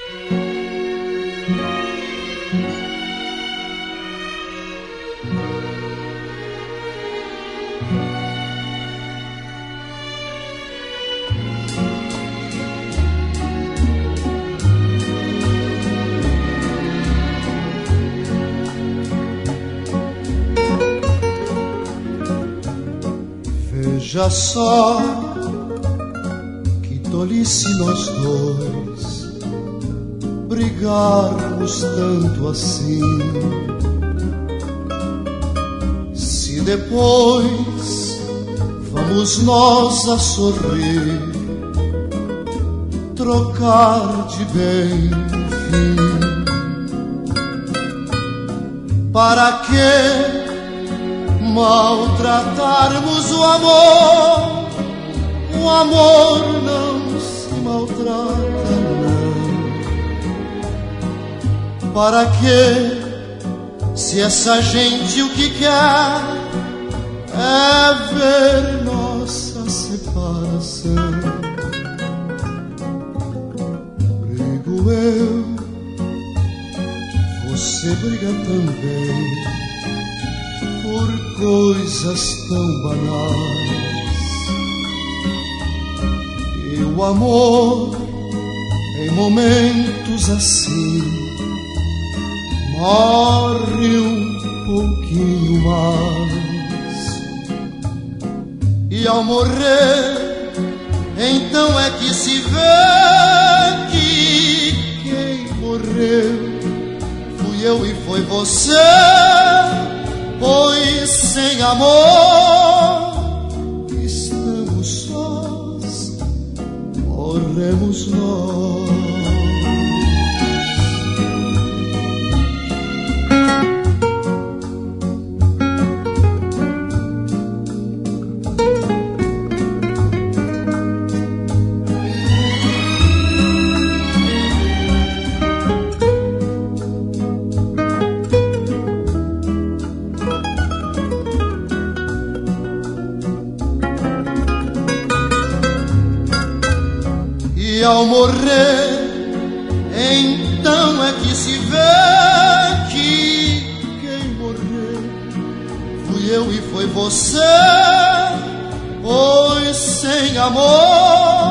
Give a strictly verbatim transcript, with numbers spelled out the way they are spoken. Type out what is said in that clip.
Veja só que tolice nós dois brigarmos tanto assim. Se depois vamos nós a sorrir, trocar de bem fim, para que maltratarmos o amor? O amor não se maltrata, não. Para que, se essa gente o que quer é ver nossa separação? Brigo eu, você briga também, por coisas tão banais. E o amor, em momentos assim, morre um pouquinho mais. E ao morrer, então é que se vê que quem morreu fui eu e foi você. Pois sem amor estamos sós, morremos nós. E ao morrer, então é que se vê que quem morreu fui eu e foi você. Pois sem amor